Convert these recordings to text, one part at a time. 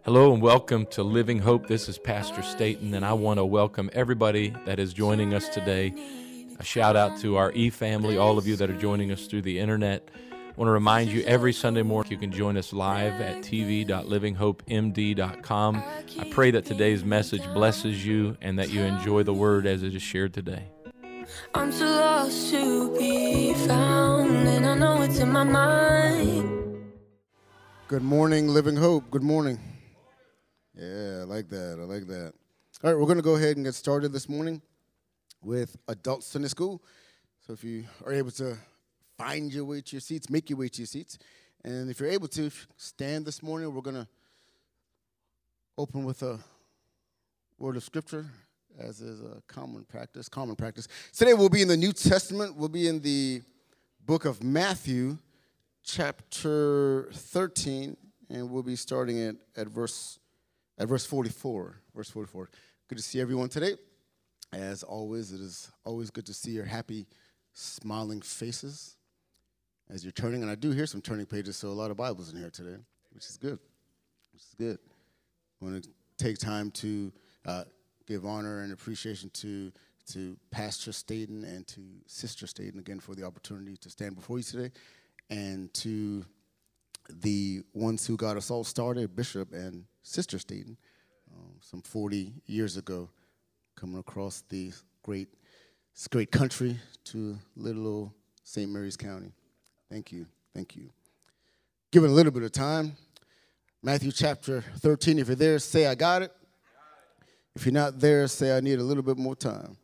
Hello and welcome to Living Hope. This is Pastor Staten, and I want to welcome everybody that is joining us today. A shout out to our e-family, all of you that are joining us through the internet. I want to remind you every Sunday morning you can join us live at tv.livinghopemd.com. I pray that today's message blesses you and that you enjoy the word as it is shared today. I'm too lost to be found, and I know it's in my mind. Good morning, Living Hope. Good morning. Yeah, I like that. All right, we're going to go ahead and get started this morning with Adult Sunday School. So if you are able to find your way to your seats, make your way to your seats. And if you're able to, stand this morning. We're going to open with a word of Scripture, as is a common practice. Today we'll be in the New Testament. We'll be in the book of Matthew, chapter 13, and we'll be starting at verse 44. Verse 44. Good to see everyone today. As always, it is always good to see your happy, smiling faces as you're turning. And I do hear some turning pages, so a lot of Bibles in here today, which is good. I want to take time to give honor and appreciation to Pastor Staten and to Sister Staten again for the opportunity to stand before you today, and to the ones who got us all started, Bishop and Sister Staten, some 40 years ago, coming across the great country to little old St. Mary's County. Thank you. Give it a little bit of time. Matthew chapter 13, if you're there, say I got it. If you're not there, say I need a little bit more time.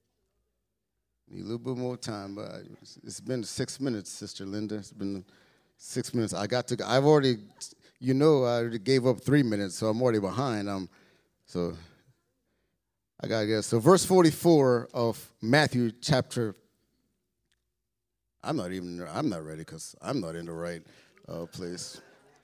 But it's been 6 minutes, Sister Linda. It's been 6 minutes. I already gave up 3 minutes, so I'm already behind. So I got to guess. So verse 44 of Matthew chapter, I'm not ready because I'm not in the right place.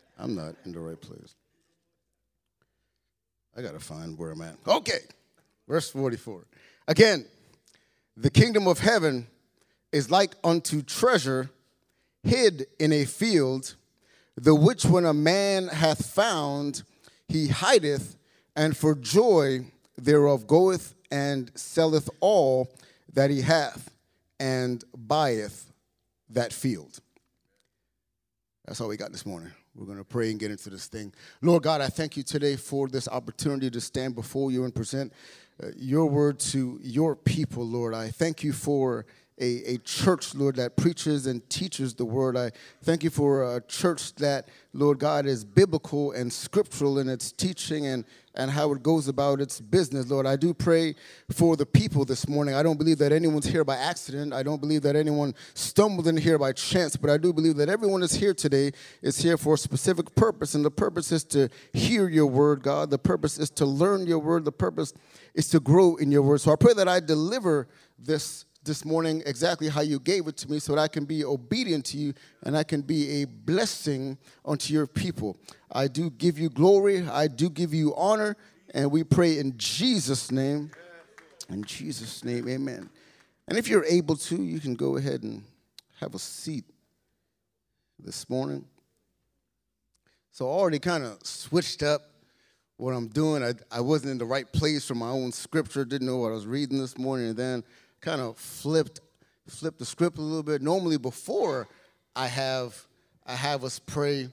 I got to find where I'm at. Okay, verse 44. Again, the kingdom of heaven is like unto treasure hid in a field, the which when a man hath found, he hideth, and for joy thereof goeth and selleth all that he hath, and buyeth that field. That's all we got this morning. We're going to pray and get into this thing. Lord God, I thank you today for this opportunity to stand before you and present your word to your people, Lord. I thank you for a church, Lord, that preaches and teaches the word. I thank you for a church that, Lord God, is biblical and scriptural in its teaching and how it goes about its business, Lord. I do pray for the people this morning. I don't believe that anyone's here by accident. I don't believe that anyone stumbled in here by chance, but I do believe that everyone is here today is here for a specific purpose, and the purpose is to hear your word, God. The purpose is to learn your word. The purpose is to grow in your word. So I pray that I deliver this morning exactly how you gave it to me so that I can be obedient to you and I can be a blessing unto your people. I do give you glory. I do give you honor. And we pray in Jesus' name. In Jesus' name, amen. And if you're able to, you can go ahead and have a seat this morning. So I already kind of switched up what I'm doing. I wasn't in the right place for my own scripture. Didn't know what I was reading this morning. And then kind of flipped the script a little bit. Normally, before I have us pray,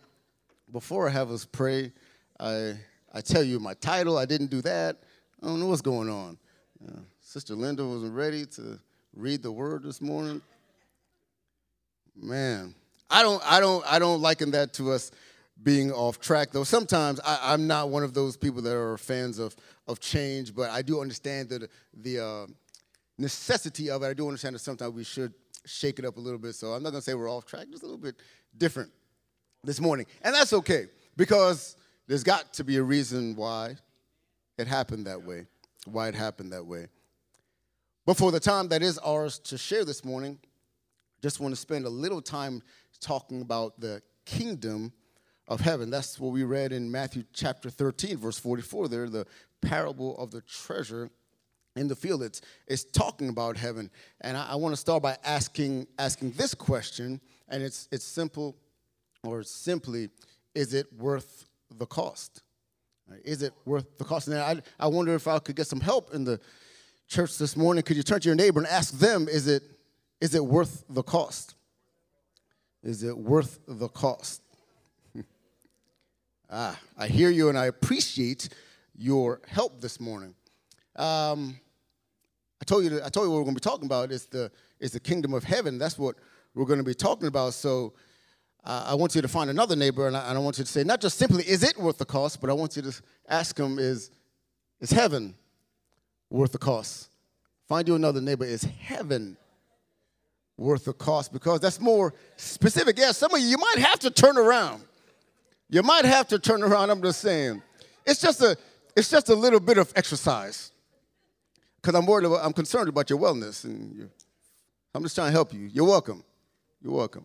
I tell you my title. I didn't do that. I don't know what's going on. Sister Linda wasn't ready to read the word this morning. Man, I don't liken that to us being off track, though. Sometimes I'm not one of those people that are fans of change, but I do understand that the necessity of it. I do understand that sometimes we should shake it up a little bit. So I'm not going to say we're off track, just a little bit different this morning. And that's okay, because there's got to be a reason why it happened that way, But for the time that is ours to share this morning, just want to spend a little time talking about the kingdom of heaven. That's what we read in Matthew chapter 13, verse 44 there, the parable of the treasure in the field. It's talking about heaven. And I want to start by asking this question, and it's simple, or simply, is it worth the cost? Is it worth the cost? And I wonder if I could get some help in the church this morning. Could you turn to your neighbor and ask them, is it worth the cost? Is it worth the cost? I hear you, and I appreciate your help this morning. I told you what we're going to be talking about is the kingdom of heaven. That's what we're going to be talking about. So I want you to find another neighbor, and I want you to say not just simply, is it worth the cost, but I want you to ask him, is heaven worth the cost? Find you another neighbor. Is heaven worth the cost? Because that's more specific. Yeah, some of you might have to turn around. You might have to turn around. I'm just saying. It's just a little bit of exercise. Because I'm concerned about your wellness, and I'm just trying to help you. You're welcome. You're welcome.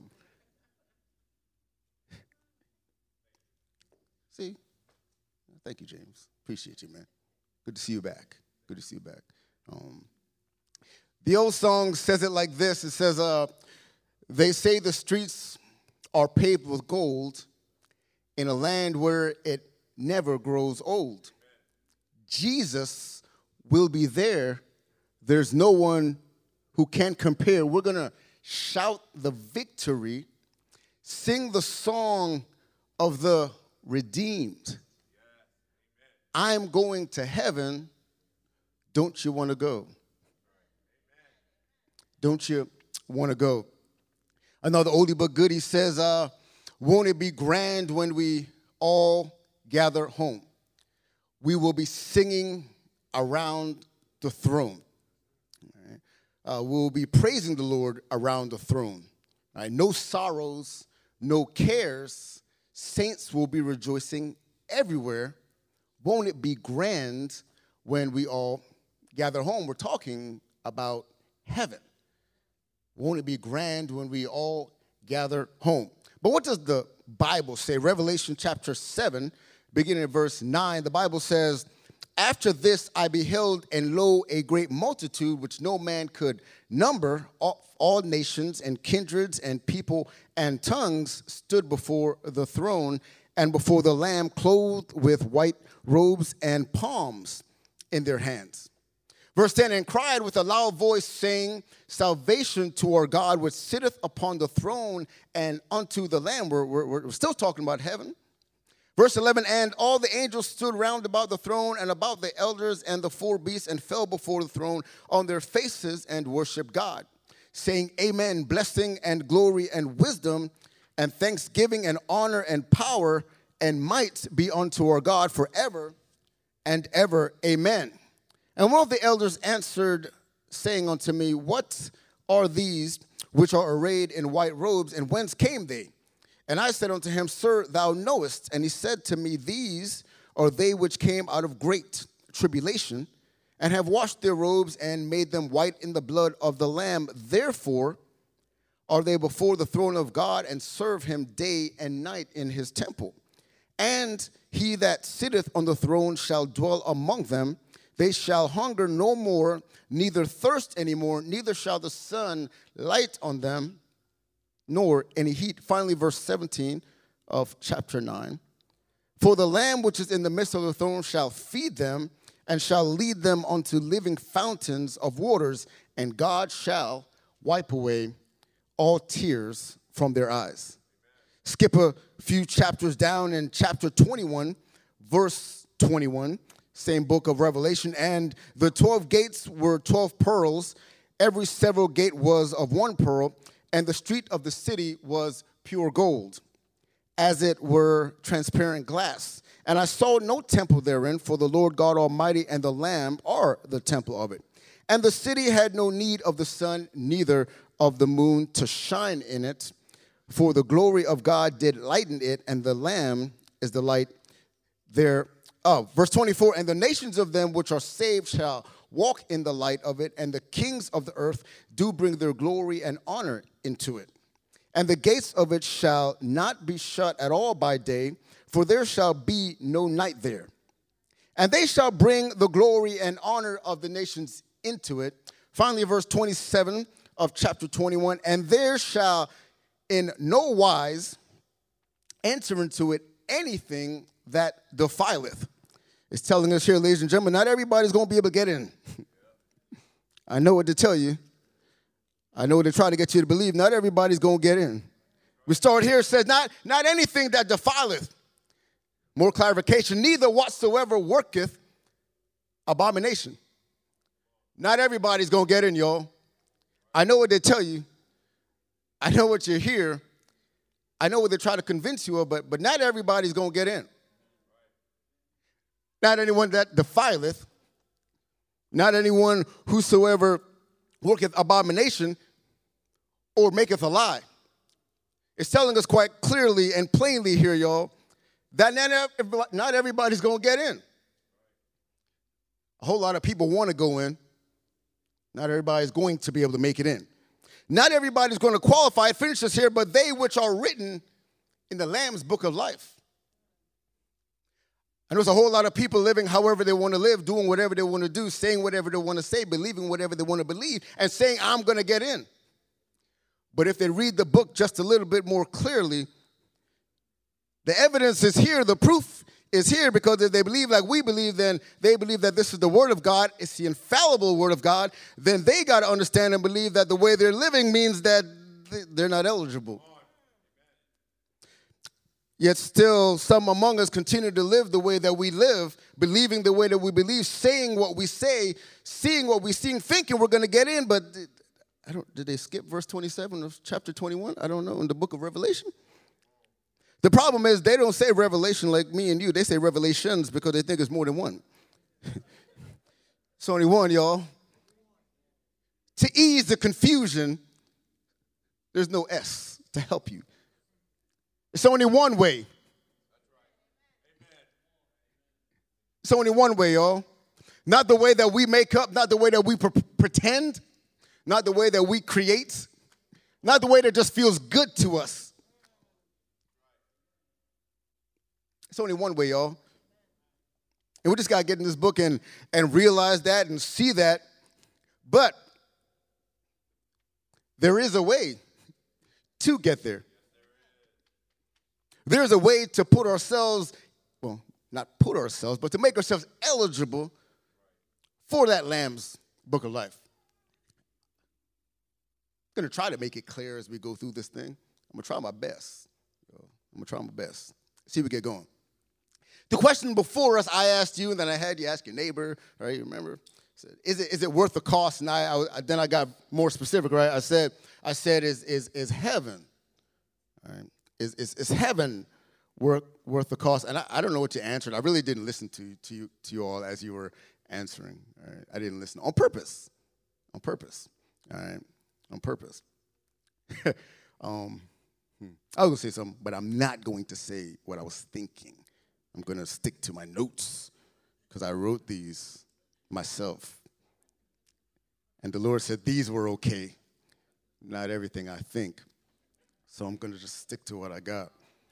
See? Thank you, James. Appreciate you, man. Good to see you back. Good to see you back. The old song says it like this. It says, they say the streets are paved with gold in a land where it never grows old. Jesus will be there. There's no one who can compare. We're going to shout the victory, sing the song of the redeemed. I'm going to heaven. Don't you want to go? Don't you want to go? Another oldie but goodie says, won't it be grand when we all gather home? We will be singing around the throne. Right? We'll be praising the Lord around the throne. Right? No sorrows, no cares. Saints will be rejoicing everywhere. Won't it be grand when we all gather home? We're talking about heaven. Won't it be grand when we all gather home? But what does the Bible say? Revelation chapter 7, beginning at verse 9, the Bible says, after this I beheld, and lo, a great multitude, which no man could number, all nations and kindreds and people and tongues stood before the throne and before the Lamb, clothed with white robes and palms in their hands. Verse 10, and cried with a loud voice, saying, salvation to our God, which sitteth upon the throne, and unto the Lamb. We're still talking about heaven. Verse 11, and all the angels stood round about the throne and about the elders and the four beasts, and fell before the throne on their faces and worshiped God, saying, amen, blessing and glory and wisdom and thanksgiving and honor and power and might be unto our God forever and ever. Amen. And one of the elders answered, saying unto me, what are these which are arrayed in white robes, and whence came they? And I said unto him, sir, thou knowest. And he said to me, these are they which came out of great tribulation, and have washed their robes and made them white in the blood of the Lamb. Therefore are they before the throne of God, and serve him day and night in his temple. And he that sitteth on the throne shall dwell among them. They shall hunger no more, neither thirst any more, neither shall the sun light on them, nor any heat. Finally, verse 17 of chapter 9. For the Lamb which is in the midst of the throne shall feed them, and shall lead them unto living fountains of waters, and God shall wipe away all tears from their eyes. Skip a few chapters down in chapter 21, verse 21. Same book of Revelation. And the 12 gates were 12 pearls. Every several gate was of one pearl. And the street of the city was pure gold, as it were transparent glass. And I saw no temple therein, for the Lord God Almighty and the Lamb are the temple of it. And the city had no need of the sun, neither of the moon to shine in it, for the glory of God did lighten it, and the Lamb is the light thereof. Verse 24, and the nations of them which are saved shall walk in the light of it, and the kings of the earth do bring their glory and honor into it. And the gates of it shall not be shut at all by day, for there shall be no night there. And they shall bring the glory and honor of the nations into it. Finally, verse 27 of chapter 21, and there shall in no wise enter into it anything that defileth, It's telling us here, ladies and gentlemen, not everybody's going to be able to get in. I know what to tell you. I know what to try to get you to believe. Not everybody's going to get in. We start here, it says, not anything that defileth. More clarification, neither whatsoever worketh abomination. Not everybody's going to get in, y'all. I know what they tell you. I know what you hear. I know what they try to convince you of, but not everybody's going to get in. Not anyone that defileth, not anyone whosoever worketh abomination or maketh a lie. It's telling us quite clearly and plainly here, y'all, that not everybody's going to get in. A whole lot of people want to go in. Not everybody's going to be able to make it in. Not everybody's going to qualify. It finishes here, but they which are written in the Lamb's book of life. And there's a whole lot of people living however they want to live, doing whatever they want to do, saying whatever they want to say, believing whatever they want to believe, and saying, I'm going to get in. But if they read the book just a little bit more clearly, the evidence is here, the proof is here, because if they believe like we believe, then they believe that this is the word of God, it's the infallible word of God, then they got to understand and believe that the way they're living means that they're not eligible. Yet still, some among us continue to live the way that we live, believing the way that we believe, saying what we say, seeing what we see, thinking we're going to get in. But did they skip verse 27 of chapter 21? I don't know, in the book of Revelation. The problem is they don't say revelation like me and you. They say revelations because they think it's more than one. It's only one, y'all. To ease the confusion, there's no S to help you. It's only one way. It's only one way, y'all. Not the way that we make up, not the way that we pretend, not the way that we create, not the way that just feels good to us. It's only one way, y'all. And we just got to get in this book and realize that and see that. But there is a way to get there. There's a way to put ourselves, well, not put ourselves, but to make ourselves eligible for that Lamb's book of life. I'm going to try to make it clear as we go through this thing. I'm going to try my best. See if we get going. The question before us, I asked you, and then I had you ask your neighbor, right? You remember? I said, is it worth the cost? And then I got more specific, right? I said, is heaven, all right? Is heaven worth the cost? And I don't know what you answered. I really didn't listen to you all as you were answering. All right? I didn't listen on purpose. All right, on purpose. I was going to say something, but I'm not going to say what I was thinking. I'm going to stick to my notes because I wrote these myself. And the Lord said these were okay, not everything I think. So I'm going to just stick to what I got.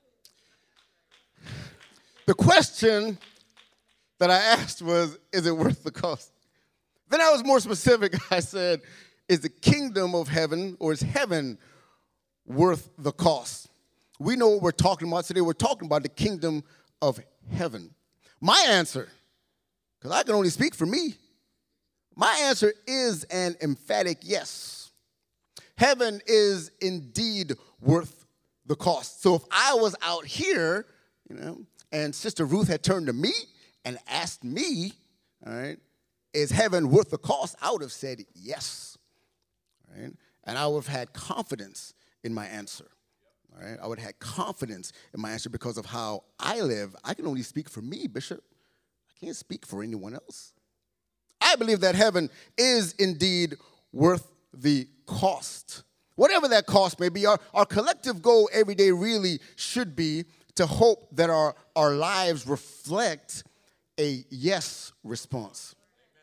The question that I asked was, is it worth the cost? Then I was more specific. I said, is the kingdom of heaven, or is heaven worth the cost? We know what we're talking about today. We're talking about the kingdom of heaven. My answer, because I can only speak for me, my answer is an emphatic yes. Heaven is indeed worth the cost. So if I was out here, and Sister Ruth had turned to me and asked me, all right, is heaven worth the cost? I would have said yes, right? And I would have had confidence in my answer, all right? I would have had confidence in my answer because of how I live. I can only speak for me, Bishop. I can't speak for anyone else. I believe that heaven is indeed worth the cost. Whatever that cost may be, our collective goal every day really should be to hope that our lives reflect a yes response.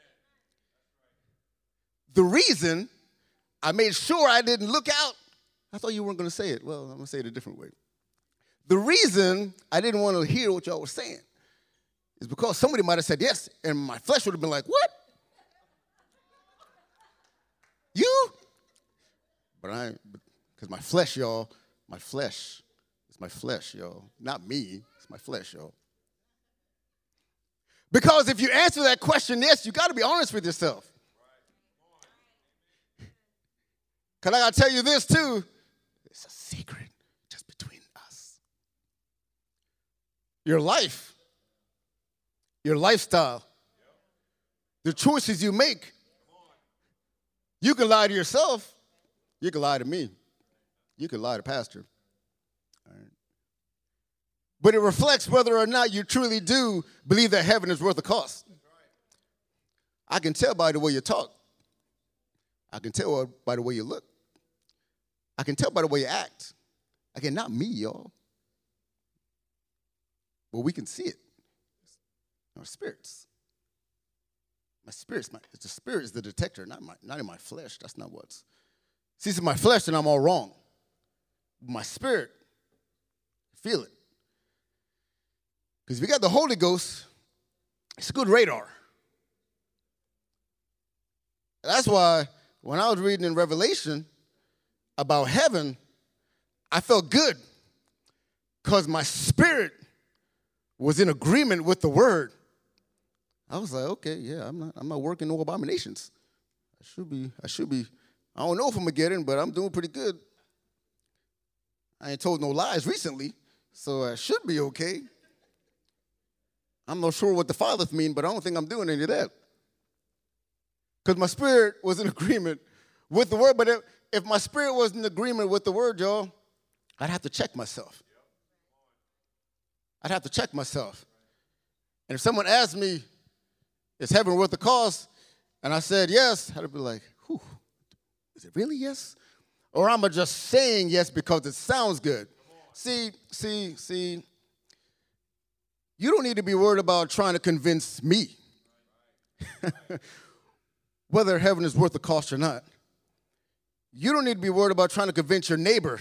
The reason I made sure I didn't look out, I thought you weren't going to say it. Well, I'm going to say it a different way. The reason I didn't want to hear what y'all were saying is because somebody might have said yes, and my flesh would have been like, what? You? But because my flesh, y'all, it's my flesh, y'all. Not me, it's my flesh, y'all. Because if you answer that question yes, you got to be honest with yourself. Because I got to tell you this too. It's a secret just between us. Your life, your lifestyle, the choices you make. You can lie to yourself. You can lie to me. You can lie to pastor. All right. But it reflects whether or not you truly do believe that heaven is worth the cost. I can tell by the way you talk. I can tell by the way you look. I can tell by the way you act. Again, not me, y'all. But we can see it. Our spirits. My spirit's the spirit is the detector, not in my flesh. That's not what's. See, it's in my flesh, and I'm all wrong. My spirit, feel it. Because if you got the Holy Ghost, it's a good radar. That's why when I was reading in Revelation about heaven, I felt good because my spirit was in agreement with the word. I was like, okay, yeah, I'm not working no abominations. I should be. I don't know if I'm gonna get in, but I'm doing pretty good. I ain't told no lies recently, so I should be okay. I'm not sure what the Father's mean, but I don't think I'm doing any of that. Because my spirit was in agreement with the word, but if my spirit was in agreement with the word, y'all, I'd have to check myself. I'd have to check myself. And if someone asked me, is heaven worth the cost? And I said yes, I'd be like, whew, is it really yes? Or am I just saying yes because it sounds good? See, you don't need to be worried about trying to convince me whether heaven is worth the cost or not. You don't need to be worried about trying to convince your neighbor.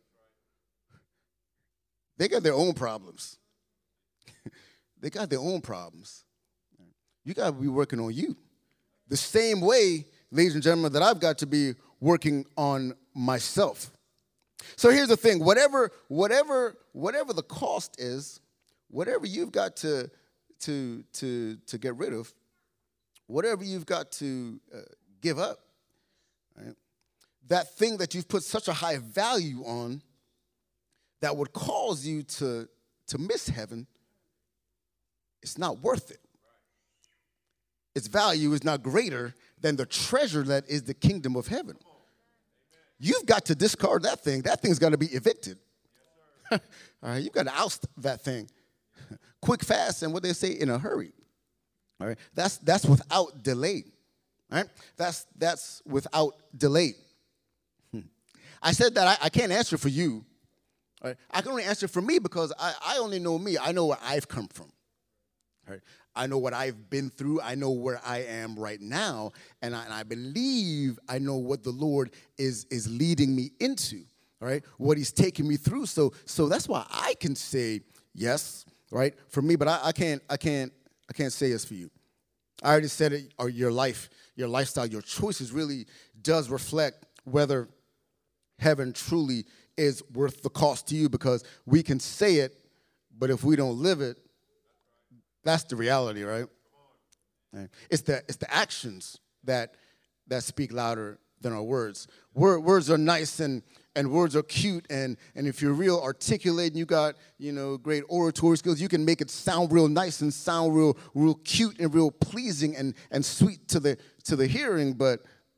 They got their own problems. They got their own problems. You got to be working on you. The same way, ladies and gentlemen, that I've got to be working on myself. So here's the thing. Whatever the cost is, whatever you've got to get rid of, whatever you've got to give up, right? That thing that you've put such a high value on that would cause you to miss heaven, it's not worth it. Its value is not greater than the treasure that is the kingdom of heaven. You've got to discard that thing. That thing's got to be evicted. All right, you've got to oust that thing. Quick, fast, and what they say, in a hurry. All right, that's without delay. All right, that's without delay. I said that I can't answer for you. All right? I can only answer for me because I only know me. I know where I've come from. All right? I know what I've been through. I know where I am right now. And I believe I know what the Lord is leading me into, all right, what he's taking me through. So that's why I can say yes, right, for me, but I can't say yes for you. I already said it, or your life, your lifestyle, your choices really does reflect whether heaven truly is worth the cost to you, because we can say it, but if we don't live it, that's the reality, right? It's the actions that speak louder than our words. Words are nice and words are cute, and if you're real articulate and you got, great oratory skills, you can make it sound real nice and sound real cute and real pleasing and sweet to the hearing, but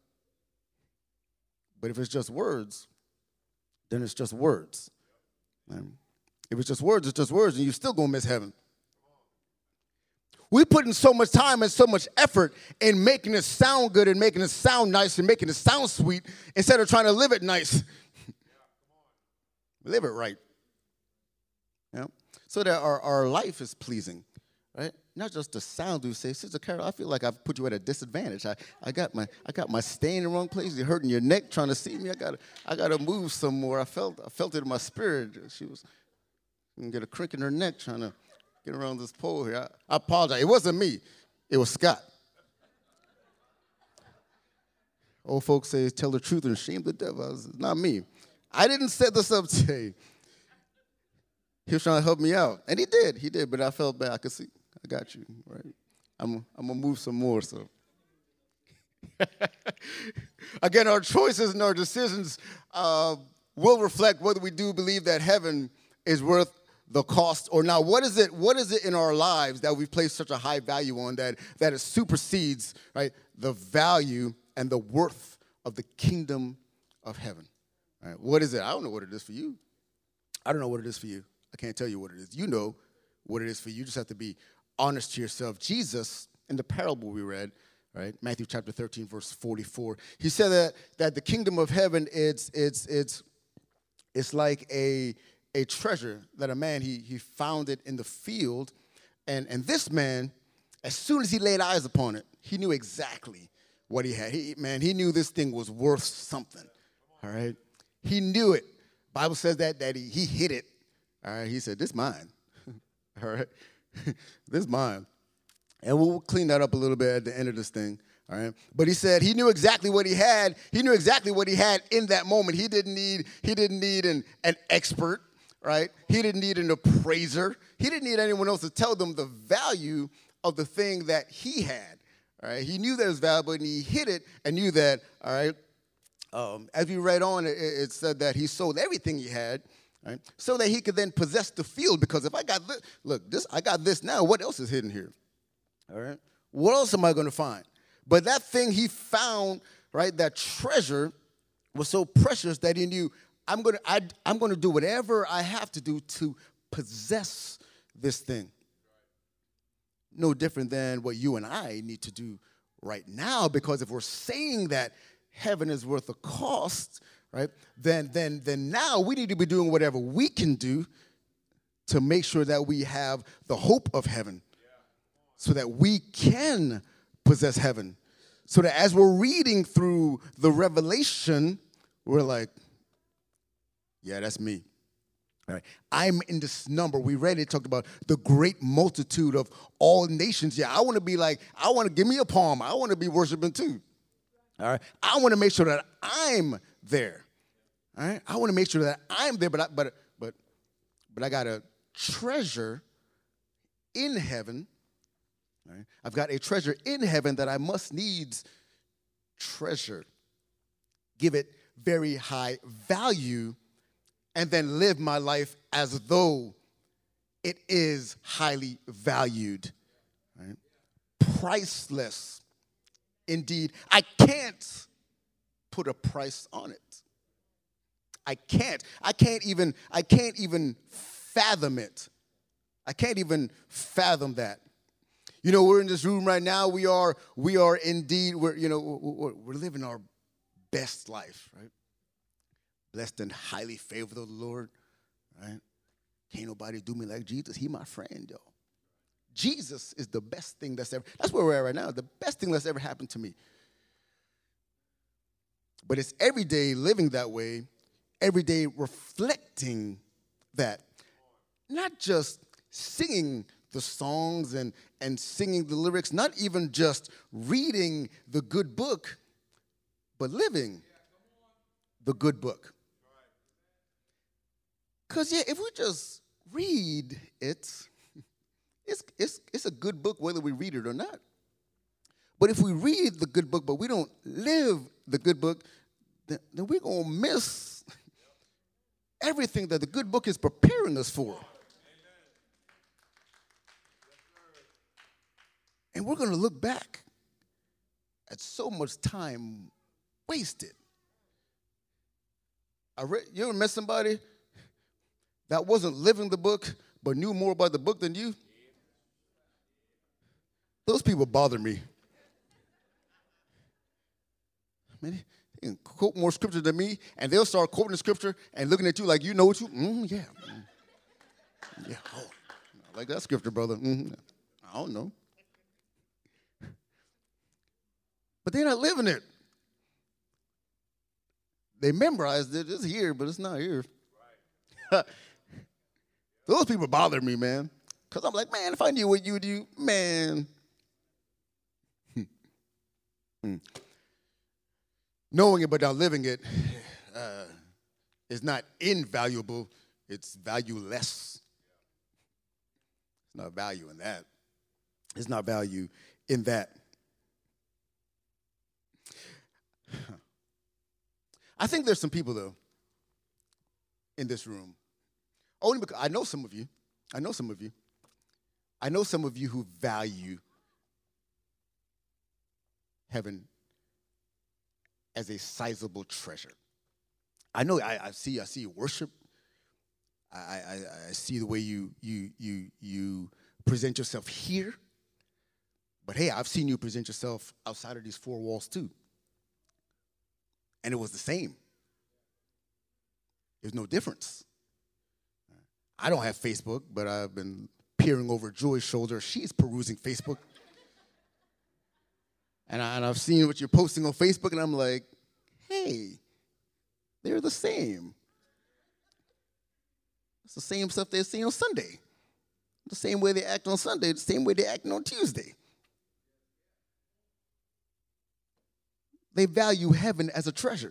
if it's just words, then it's just words. If it's just words, it's just words, and you're still going to miss heaven. We put in so much time and so much effort in making it sound good and making it sound nice and making it sound sweet instead of trying to live it nice. Live it right. Yeah? So that our life is pleasing, right? Not just the sound. You say, Sister Carol, I feel like I've put you at a disadvantage. I got my stay in the wrong place. You're hurting your neck trying to see me. I gotta move some more. I felt it in my spirit. She was gonna get a crick in her neck trying to get around this pole here. I apologize. It wasn't me. It was Scott. Old folks say, tell the truth and shame the devil. It's not me. I didn't set this up today. He was trying to help me out. And he did, but I felt bad. I could see. I got you, right? I'm gonna move some more. So again, our choices and our decisions will reflect whether we do believe that heaven is worth the cost or not. What is it in our lives that we've placed such a high value on that it supersedes, right, the value and the worth of the kingdom of heaven? All right, what is it? I don't know what it is for you. I don't know what it is for you. I can't tell you what it is. You know what it is for you. You just have to be honest to yourself. Jesus, in the parable we read, right, Matthew chapter 13, verse 44, he said that the kingdom of heaven, it's like a treasure that a man, he found it in the field. And this man, as soon as he laid eyes upon it, he knew exactly what he had. He knew this thing was worth something, all right? He knew it. Bible says that he hid it, all right? He said, this is mine, all right? This is mine. And we'll clean that up a little bit at the end of this thing, all right? But he said he knew exactly what he had. He knew exactly what he had in that moment. He didn't need an expert, right? He didn't need an appraiser. He didn't need anyone else to tell them the value of the thing that he had, all right? He knew that it was valuable, and he hid it and knew that, all right? As we read on, it said that he sold everything he had, right, so that he could then possess the field. Because if I got this, I got this now. What else is hidden here? All right? What else am I going to find? But that thing he found, right, that treasure was so precious that he knew, I'm going to do whatever I have to do to possess this thing. No different than what you and I need to do right now, because if we're saying that heaven is worth the cost, right, then now we need to be doing whatever we can do to make sure that we have the hope of heaven, so that we can possess heaven. So that as we're reading through the Revelation, we're like, yeah, that's me. All right. I'm in this number. We read it, talked about the great multitude of all nations. Yeah, I want to be like, I want to give me a palm. I want to be worshiping too. All right. I want to make sure that I'm there. All right. I want to make sure that I'm there, but I got a treasure in heaven. All right? I've got a treasure in heaven that I must needs treasure, give it very high value, and then live my life as though it is highly valued, right? Priceless. Indeed, I can't put a price on it. I can't even fathom it. I can't even fathom that. You know, we're in this room right now. We are indeed, we're living our best life, right? Blessed and highly favored of the Lord, right? Can't nobody do me like Jesus. He my friend, yo. Jesus is the best thing that's where we're at right now, the best thing that's ever happened to me. But it's every day living that way, every day reflecting that. Not just singing the songs and singing the lyrics, not even just reading the good book, but living the good book. Because, yeah, if we just read it, it's a good book whether we read it or not. But if we read the good book but we don't live the good book, then we're going to miss everything that the good book is preparing us for. And we're going to look back at so much time wasted. You ever met somebody that wasn't living the book but knew more about the book than you? Those people bother me. I mean, they can quote more scripture than me, and they'll start quoting the scripture and looking at you like you know what you, yeah. Yeah, oh, I like that scripture, brother. I don't know. But they're not living it. They memorized it. It's here, but it's not here. Right. Those people bother me, man. Because I'm like, man, if I knew what you do, man. Knowing it but not living it is not invaluable. It's valueless. There's no value in that. There's not value in that. I think there's some people, though, in this room, only because I know some of you. I know some of you. I know some of you who value heaven as a sizable treasure. I know. I see you worship. I see the way you present yourself here. But hey, I've seen you present yourself outside of these four walls too. And it was the same. There's no difference. I don't have Facebook, but I've been peering over Joy's shoulder. She's perusing Facebook. And I've seen what you're posting on Facebook, and I'm like, hey, they're the same. It's the same stuff they see on Sunday. The same way they act on Sunday, the same way they act on Tuesday. They value heaven as a treasure.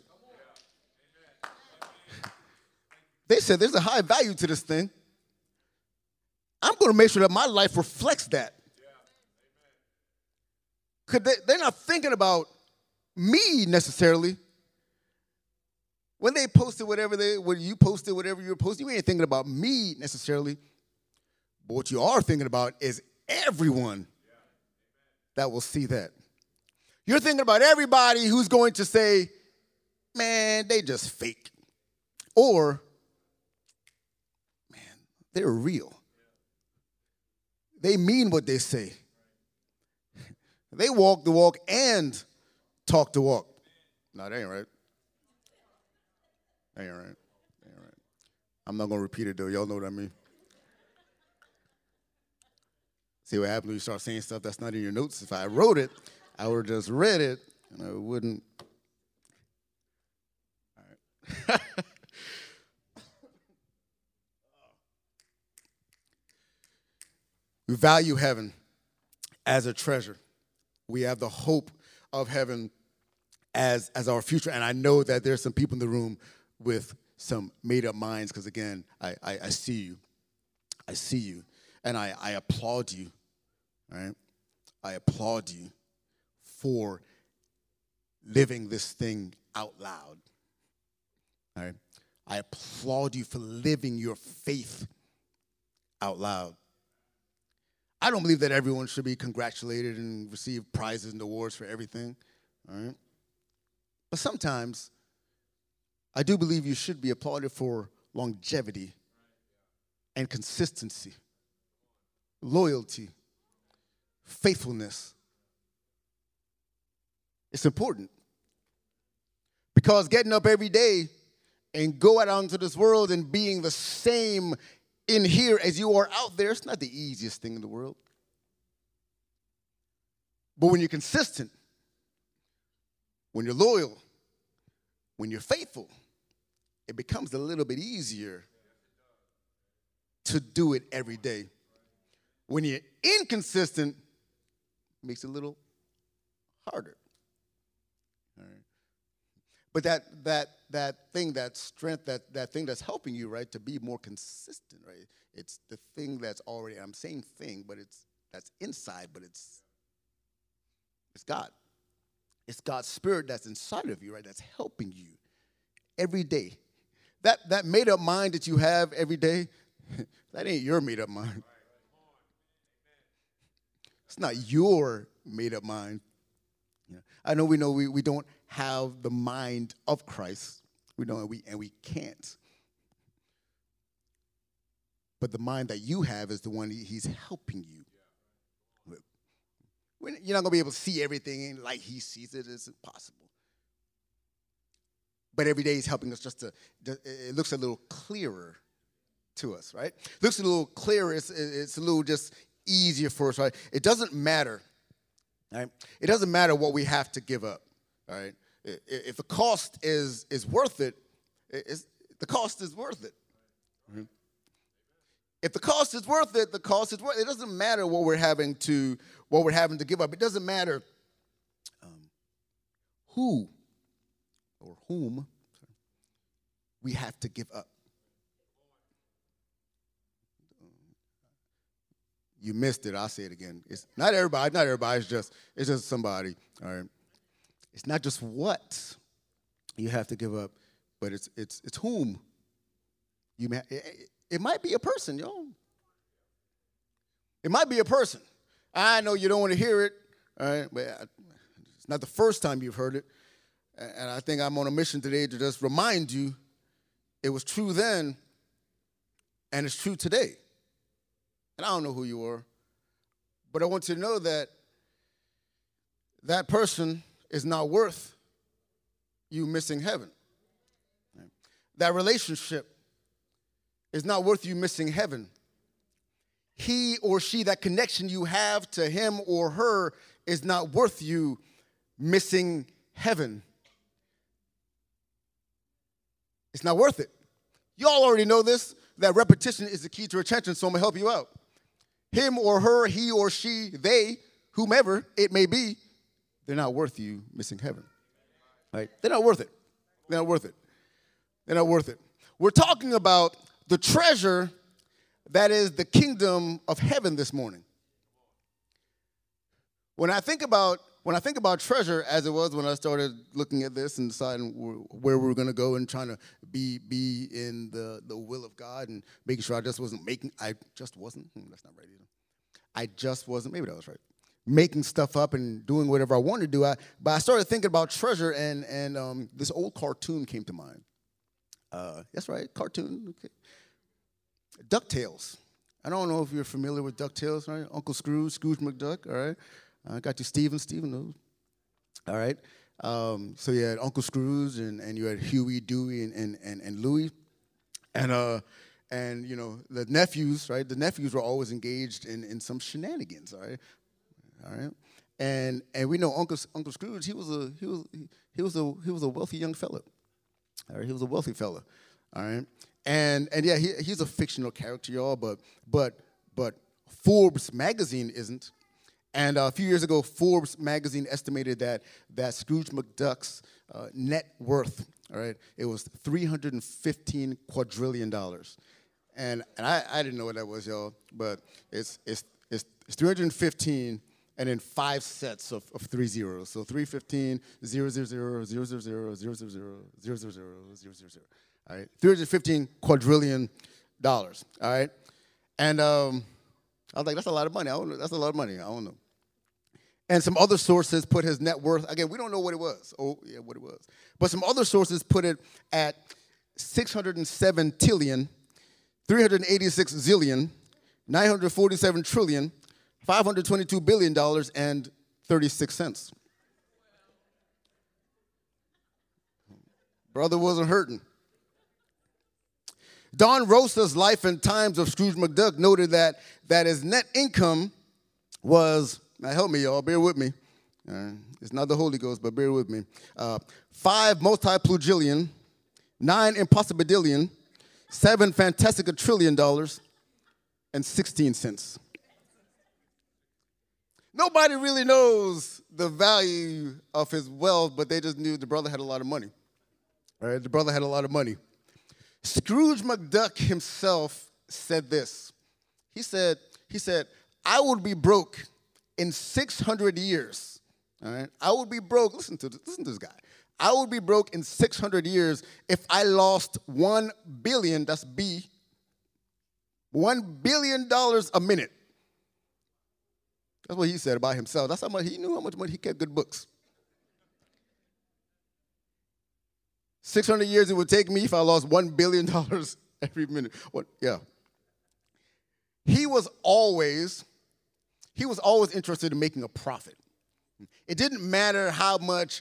They said there's a high value to this thing. I'm going to make sure that my life reflects that. Because they're not thinking about me necessarily. When they posted when you posted whatever you were posting, you ain't thinking about me necessarily. But what you are thinking about is everyone that will see that. You're thinking about everybody who's going to say, man, they just fake. Or, man, they're real. They mean what they say. They walk the walk and talk the walk. No, that ain't right. That ain't right. That ain't right. I'm not going to repeat it, though. Y'all know what I mean. See what happens when you start saying stuff that's not in your notes? If I wrote it, I would have just read it, and I wouldn't. All right. We value heaven as a treasure. We have the hope of heaven as our future. And I know that there's some people in the room with some made-up minds because, again, I see you. I see you. And I applaud you, right? I applaud you for living this thing out loud, all right? I applaud you for living your faith out loud. I don't believe that everyone should be congratulated and receive prizes and awards for everything, all right? But sometimes I do believe you should be applauded for longevity and consistency, loyalty, faithfulness. It's important because getting up every day and go out into this world and being the same in here as you are out there, it's not the easiest thing in the world. But when you're consistent, when you're loyal, when you're faithful, it becomes a little bit easier to do it every day. When you're inconsistent, it makes it a little harder. All right. But that thing, that strength, that thing that's helping you, right, to be more consistent, right? It's the thing that's already, I'm saying thing, but that's inside, but it's God. It's God's Spirit that's inside of you, right, that's helping you every day. That made-up mind that you have every day, that ain't your made-up mind. It's not your made-up mind. You know, I know we don't have the mind of Christ. We know and we can't. But the mind that you have is the one he's helping you. You're not going to be able to see everything like he sees it. It's impossible. But every day he's helping us just it looks a little clearer to us, right? It looks a little clearer. It's a little just easier for us, right? It doesn't matter, right? It doesn't matter what we have to give up, all right? If the cost is worth it, the cost is worth it. Mm-hmm. If the cost is worth it, the cost is worth it. It doesn't matter what we're having to give up. It doesn't matter who or whom we have to give up. You missed it. I'll say it again. It's not everybody. Not everybody. It's just somebody. All right. It's not just what you have to give up, but it's whom you may. It might be a person, y'all. It might be a person. I know you don't want to hear it, all right, but it's not the first time you've heard it. And I think I'm on a mission today to just remind you it was true then and it's true today. And I don't know who you are, but I want you to know that that person is not worth you missing heaven. That relationship is not worth you missing heaven. He or she, that connection you have to him or her, is not worth you missing heaven. It's not worth it. Y'all already know this, that repetition is the key to retention, so I'm going to help you out. Him or her, he or she, they, whomever it may be, they're not worth you missing heaven. Right? They're not worth it. They're not worth it. They're not worth it. We're talking about the treasure that is the kingdom of heaven this morning. When I think about treasure, as it was when I started looking at this and deciding where we were going to go and trying to be in the will of God and making sure that's not right either. I just wasn't, maybe that was right, making stuff up and doing whatever I wanted to do. But I started thinking about treasure, and this old cartoon came to mind. That's right, cartoon, okay. DuckTales. I don't know if you're familiar with DuckTales, right? Uncle Scrooge McDuck, all right? I got you, Stephen knows. All right. So you had Uncle Scrooge and you had Huey, Dewey, and Louie. And you know, the nephews, right? The nephews were always engaged in some shenanigans, all right? All right. And we know Uncle Scrooge, he was a wealthy young fella. All right, he was a wealthy fella. All right. And yeah, he's a fictional character, y'all, but Forbes magazine isn't. And a few years ago, Forbes magazine estimated that Scrooge McDuck's net worth, all right, it was $315 quadrillion. And I didn't know what that was, y'all, but it's 315 and then 5 sets of 3 zeros. So 315, 000, 000, 000, 000, 000, 000, 000. All right, $315 quadrillion. All right, and I was like, that's a lot of money. That's a lot of money. I don't know. And some other sources put his net worth, again, we don't know what it was. Oh, yeah, what it was. But some other sources put it at 607 tillion, 386 zillion, 947 trillion, $522 billion, and 36 cents. Brother wasn't hurting. Don Rosa's Life and Times of Scrooge McDuck noted that his net income was, now help me, y'all, bear with me. It's not the Holy Ghost, but bear with me. 5 multi-plugillion, 9 impossibillion, 7 fantastic trillion dollars, and 16 cents. Nobody really knows the value of his wealth, but they just knew the brother had a lot of money. All right, the brother had a lot of money. Scrooge McDuck himself said this. He said, I would be broke in 600 years. All right, I would be broke. Listen to this guy. I would be broke in 600 years if I lost $1 billion. That's B. $1 billion a minute. That's what he said about himself. That's how much he knew how much money he kept good books. 600 years it would take me if I lost $1 billion every minute. What? Yeah. He was always interested in making a profit. It didn't matter how much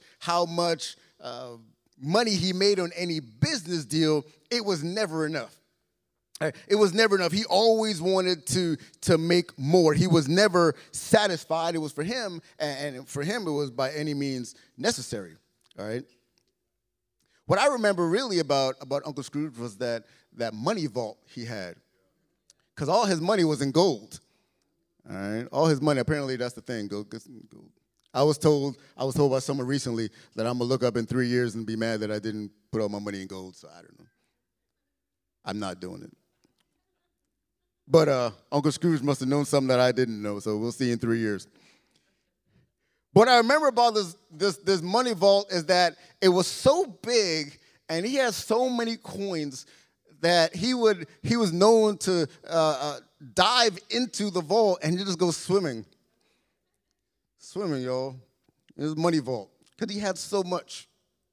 money he made on any business deal. It was never enough. It was never enough. He always wanted to make more. He was never satisfied. It was for him, and for him it was by any means necessary. All right. What I remember really about Uncle Scrooge was that money vault he had, because all his money was in gold. All right, all his money. Apparently, that's the thing. Gold. I was told by someone recently that I'm gonna look up in 3 years and be mad that I didn't put all my money in gold. So I don't know. I'm not doing it. But Uncle Scrooge must have known something that I didn't know, so we'll see in 3 years. What I remember about this money vault is that it was so big, and he had so many coins that he was known to dive into the vault and just go swimming. Swimming, y'all. It was money vault. Because he had so much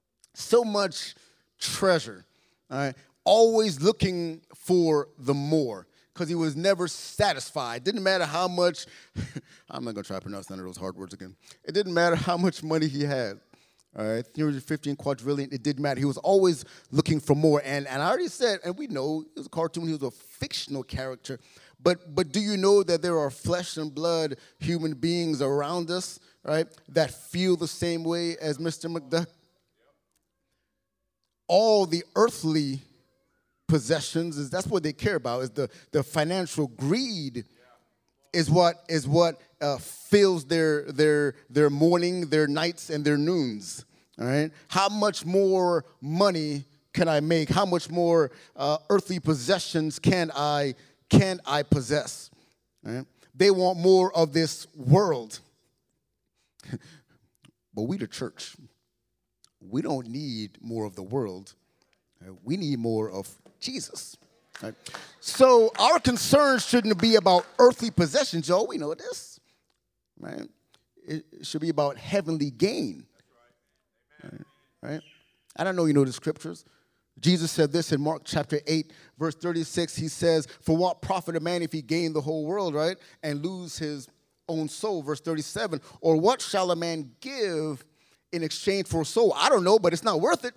treasure. All right. Always looking for the more. Because he was never satisfied. Didn't matter how much, I'm not going to try to pronounce none of those hard words again. It didn't matter how much money he had. All right, 315 quadrillion, it didn't matter. He was always looking for more. And I already said, and we know, it was a cartoon, he was a fictional character. But do you know that there are flesh and blood human beings around us, right, that feel the same way as Mr. McDuck? All the earthly possessions, that's what they care about, is the financial greed is what fills their morning, their nights, and their noons. All right, how much more money can I make? How much more earthly possessions can I possess? All right? They want more of this world, but we, the church, we don't need more of the world. Right? We need more of Jesus. Right? So our concern shouldn't be about earthly possessions, y'all. We know this, right? It should be about heavenly gain. Right? I don't know you know the scriptures. Jesus said this in Mark chapter 8, verse 36. He says, for what profit a man if he gain the whole world, right, and lose his own soul? Verse 37, or what shall a man give in exchange for a soul? I don't know, but it's not worth it.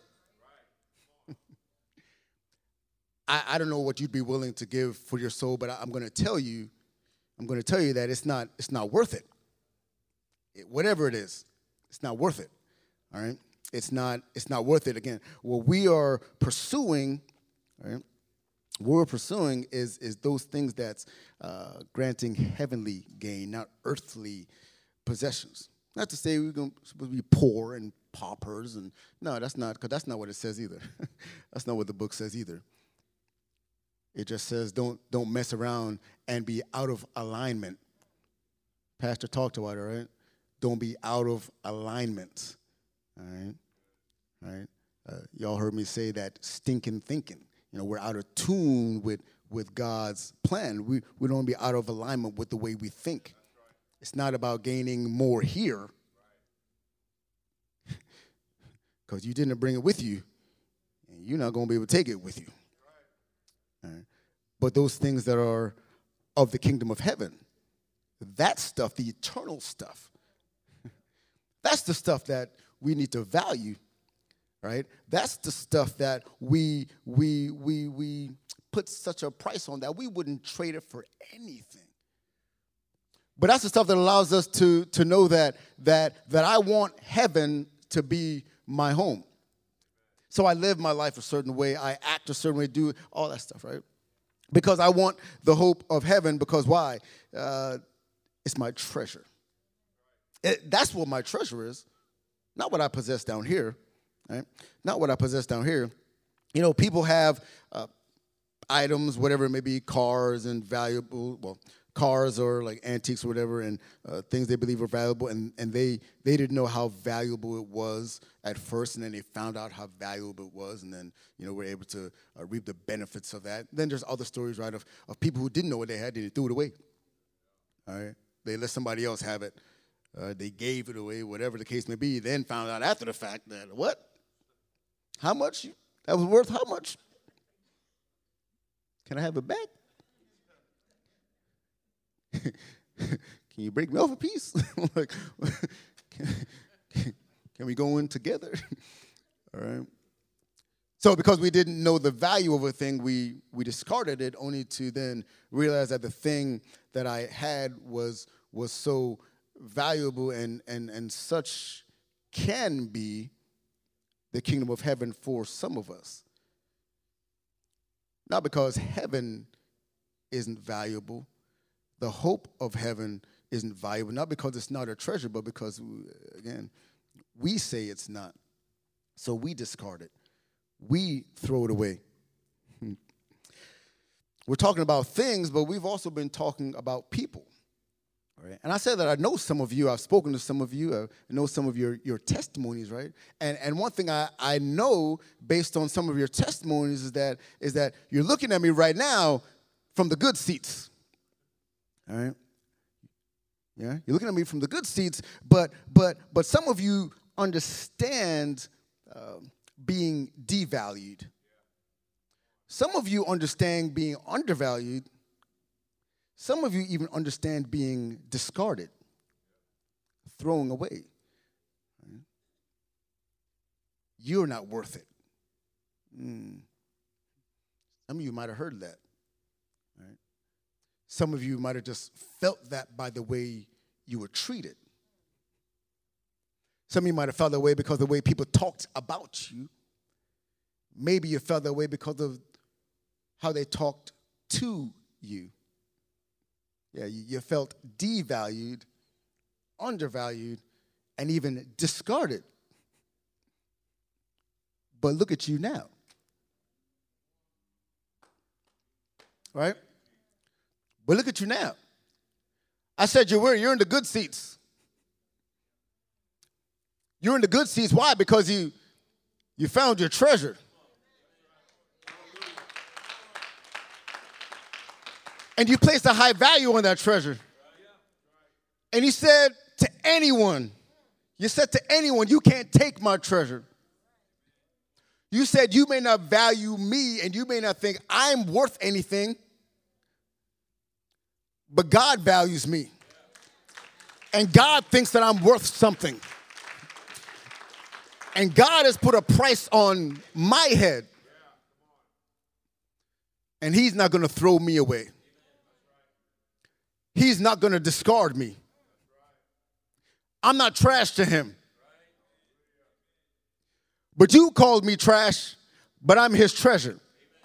I don't know what you'd be willing to give for your soul, but I'm going to tell you that it's not worth it. Whatever it is, it's not worth it. All right? It's not worth it. Again, what we are pursuing, right? What we're pursuing is those things that's granting heavenly gain, not earthly possessions. Not to say we're supposed to be poor and paupers, and no, that's not, because that's not what it says either. That's not what the book says either. It just says don't mess around and be out of alignment. Pastor talked about it, right? Don't be out of alignment. All right? All right? Y'all heard me say that stinking thinking. You know, we're out of tune with God's plan. We don't want to be out of alignment with the way we think. It's not about gaining more here. Because you didn't bring it with you, and you're not going to be able to take it with you. All right? But those things that are of the kingdom of heaven, that stuff, the eternal stuff, that's the stuff that we need to value, right? That's the stuff that we put such a price on that we wouldn't trade it for anything. But that's the stuff that allows us to know that I want heaven to be my home. So I live my life a certain way. I act a certain way, do all that stuff, right? Because I want the hope of heaven. Because why? It's my treasure. That's what my treasure is. Not what I possess down here, right? Not what I possess down here. You know, people have items, whatever it may be, cars and valuable, cars or like antiques or whatever, and things they believe are valuable, and they didn't know how valuable it was at first, and then they found out how valuable it was, and then, you know, we're able to reap the benefits of that. Then there's other stories, right, of people who didn't know what they had, they threw it away. All right? They let somebody else have it. They gave it away, whatever the case may be, then found out after the fact that, what? How much? That was worth how much? Can I have it back? Can you break me off a piece? Like, can we go in together? All right. So because we didn't know the value of a thing, we discarded it, only to then realize that the thing that I had was so valuable and such can be the kingdom of heaven for some of us. Not because heaven isn't valuable. The hope of heaven isn't valuable, not because it's not a treasure, but because, again, we say it's not. So we discard it. We throw it away. we're talking about things, but we've also been talking about people. Right? And I said that I know some of you, I've spoken to some of you, I know some of your testimonies, right? And one thing I know based on some of your testimonies is that you're looking at me right now from the good seats. All right? Yeah? You're looking at me from the good seats, but some of you understand being devalued. Some of you understand being undervalued. Some of you even understand being discarded, thrown away. You're not worth it. Some of you might have heard that. Right? Some of you might have just felt that by the way you were treated. Some of you might have felt that way because of the way people talked about you. Maybe you felt that way because of how they talked to you. Yeah, you felt devalued, undervalued, and even discarded. But look at you now. Right? But look at you now. I said you're in the good seats. You're in the good seats. Why? Because you found your treasure. And you placed a high value on that treasure. And you said to anyone, you can't take my treasure. You said you may not value me and you may not think I'm worth anything, but God values me. And God thinks that I'm worth something. And God has put a price on my head. And he's not going to throw me away. He's not going to discard me. I'm not trash to him. But you called me trash, but I'm his treasure.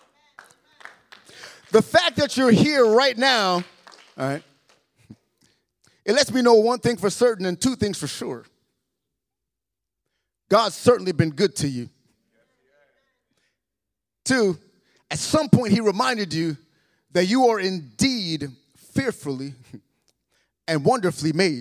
The fact that you're here right now, all right, it lets me know one thing for certain and two things for sure. God's certainly been good to you. Two, at some point he reminded you that you are indeed fearfully and wonderfully made.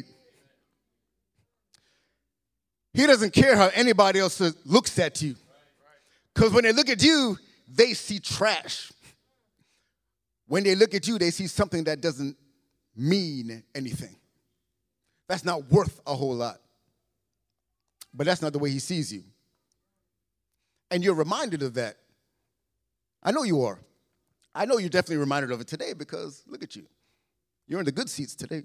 He doesn't care how anybody else looks at you. Because when they look at you, they see trash. When they look at you, they see something that doesn't mean anything. That's not worth a whole lot. But that's not the way he sees you. And you're reminded of that. I know you are. I know you're definitely reminded of it today because look at you. You're in the good seats today.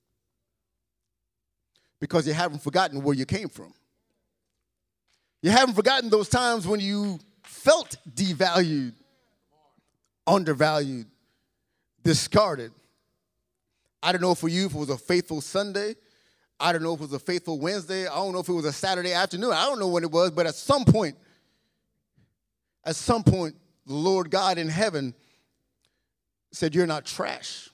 Because you haven't forgotten where you came from. You haven't forgotten those times when you felt devalued, undervalued, discarded. I don't know for you if it was a faithful Sunday. I don't know if it was a faithful Wednesday. I don't know if it was a Saturday afternoon. I don't know when it was, but at some point, the Lord God in heaven said, you're not trash.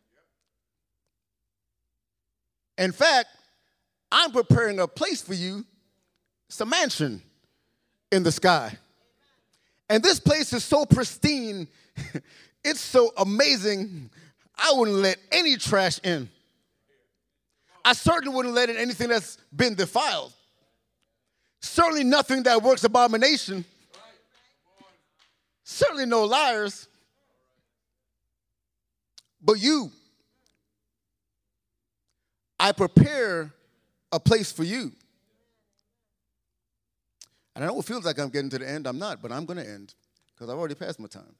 In fact, I'm preparing a place for you. It's a mansion in the sky. And this place is so pristine, it's so amazing, I wouldn't let any trash in. I certainly wouldn't let in anything that's been defiled. Certainly nothing that works abomination. Certainly no liars. But you, I prepare a place for you. And I know it feels like I'm getting to the end. I'm not, but I'm going to end because I've already passed my time.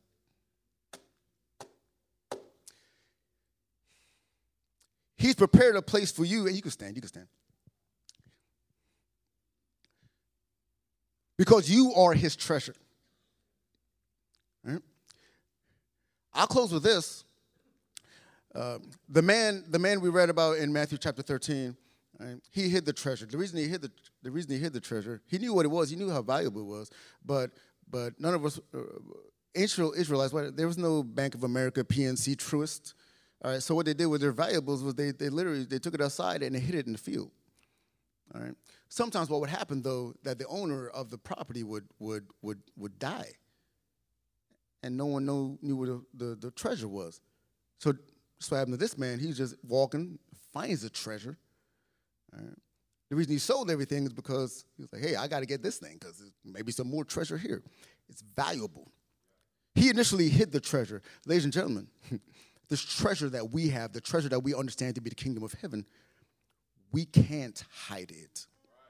He's prepared a place for you, and you can stand, Because you are his treasure. Right? I'll close with this. The man we read about in Matthew chapter 13, right, he hid the treasure. The reason he hid the treasure, he knew what it was. He knew how valuable it was. But none of us, ancient Israelites, there was no Bank of America, PNC, Truist. All right, so what they did with their valuables was they literally took it outside and they hid it in the field. All right. Sometimes what would happen though, that the owner of the property would die, and no one knew where the treasure was. So what happened to this man. He's just walking, finds the treasure. All right. The reason he sold everything is because he was like, hey, I got to get this thing because there's maybe some more treasure here. It's valuable. He initially hid the treasure. Ladies and gentlemen, this treasure that we have, the treasure that we understand to be the kingdom of heaven, we can't hide it.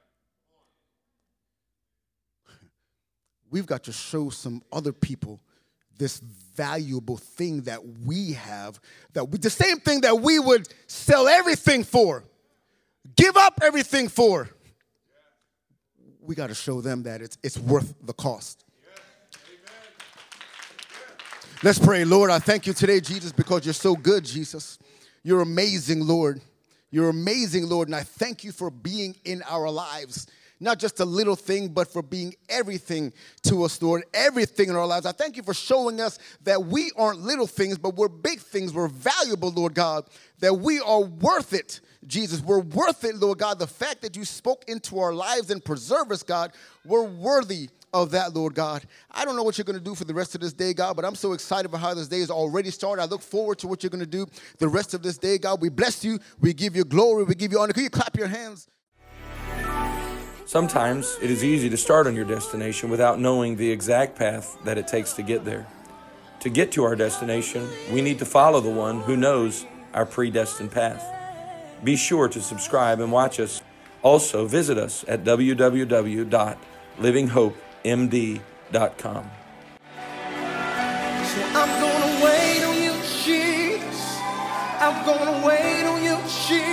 We've got to show some other people this valuable thing that we have, the same thing that we would sell everything for, give up everything for. We got to show them that it's worth the cost. Let's pray. Lord, I thank you today, Jesus, because you're so good, Jesus. You're amazing, Lord. You're amazing, Lord, and I thank you for being in our lives. Not just a little thing, but for being everything to us, Lord, everything in our lives. I thank you for showing us that we aren't little things, but we're big things. We're valuable, Lord God, that we are worth it, Jesus. We're worth it, Lord God. The fact that you spoke into our lives and preserve us, God, we're worthy of that, Lord God. I don't know what you're going to do for the rest of this day, God, but I'm so excited about how this day is already started. I look forward to what you're going to do the rest of this day, God. We bless you. We give you glory. We give you honor. Can you clap your hands? Sometimes it is easy to start on your destination without knowing the exact path that it takes to get there. To get to our destination, we need to follow the one who knows our predestined path. Be sure to subscribe and watch us. Also, visit us at www.livinghopemd.com. I'm gonna wait on you, Jesus. I'm gonna wait on you, Jesus.